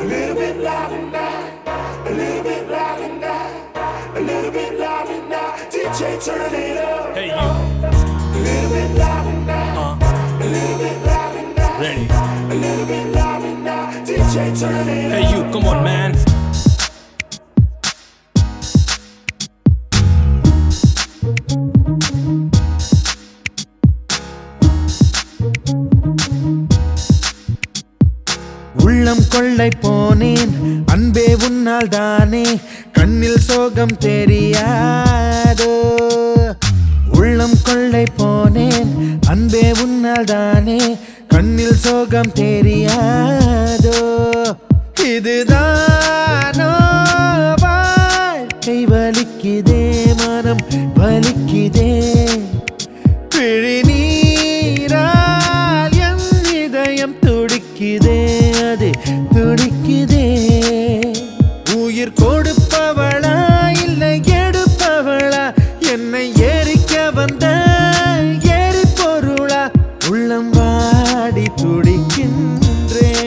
A little bit louder now, a little bit louder now, a little bit louder now. DJ, turn it up. Hey, you. A little bit louder now, a little bit louder now. Ready? A little bit louder now. DJ, turn it up. Hey, you. Come on, man. உள்ளம் கொள்ளை போனேன் அன்பே உன்னால் தானே கண்ணில் சோகம் தெரியாதோ. உள்ளம் கொள்ளை போனேன் அன்பே உன்னால் தானே கண்ணில் சோகம் தெரியாதோ. இதுதானோ வாழ்க்கை வலிக்குதே மனம் வலிக்குதே. பிழி நீரால் என் இதயம் துடிக்குதே அது துடிக்குதே. உயிர் கொடுப்பவளா இல்லை எடுப்பவளா என்னை ஏறிக்க வந்த ஏறி பொருளா. உள்ளம் வாடி துடிக்கின்றேன்.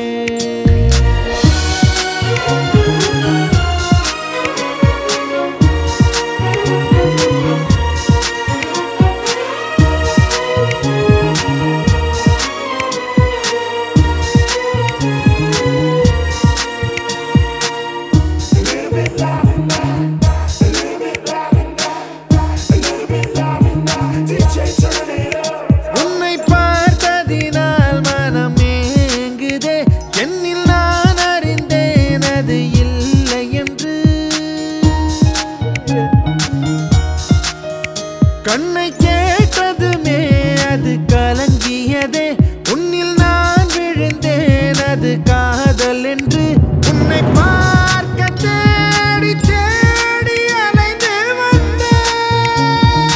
கண்ணை கேட்டதுமே அது கலங்கியதே. உன்னில் நான் விழுந்தேன் அது காதல் என்று. உன்னை பார்க்க தேடி தேடி அலைந்து வந்தேன்.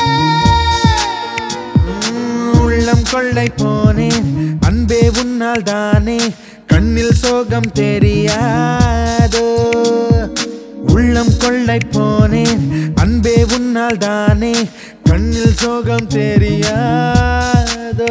உள்ளம் கொள்ளை போனேன் அன்பே உன்னால் தானே கண்ணில் சோகம் தெரியாதோ. உள்ளம் கொள்ளை போனேன் அன்பே உன்னால் தானே கண்ணில் சோகம் தெரியாதோ.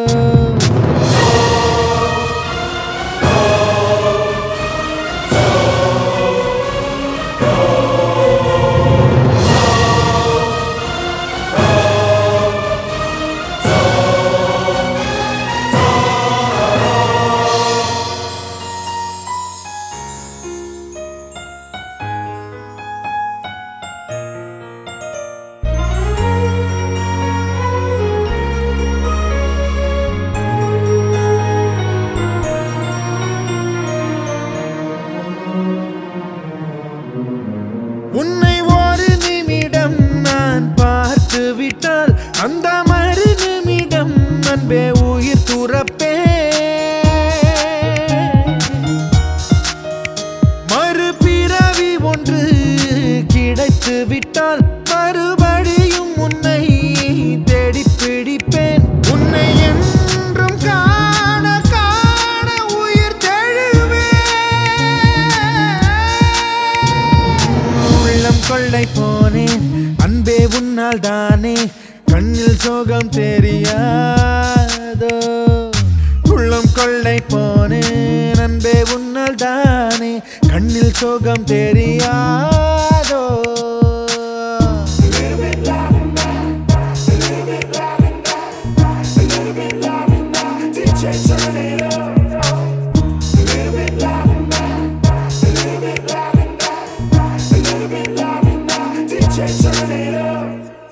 உன்னை ஒரு நிமிடம் நான் பார்த்து விட்டால் அந்த மறு நிமிடம் அன்பே உயிர் துறப்பே. மறுபிறவி ஒன்று கிடைத்து விட்டால் மறுபடியும் உன்னை தேடி பிடிப்பேன். உன்னை என்றும் காண காண உயிர் தெழுவேன். உள்ளம் கொள்ளை போனேன் அன்பே உன்னால் தானே கண்ணில் சோகம் தெரியாதோ. உள்ளம் கொள்ளை போனேன் அன்பே உன்னால் தானே கண்ணில் சோகம் தெரியாதோ. Turn it up.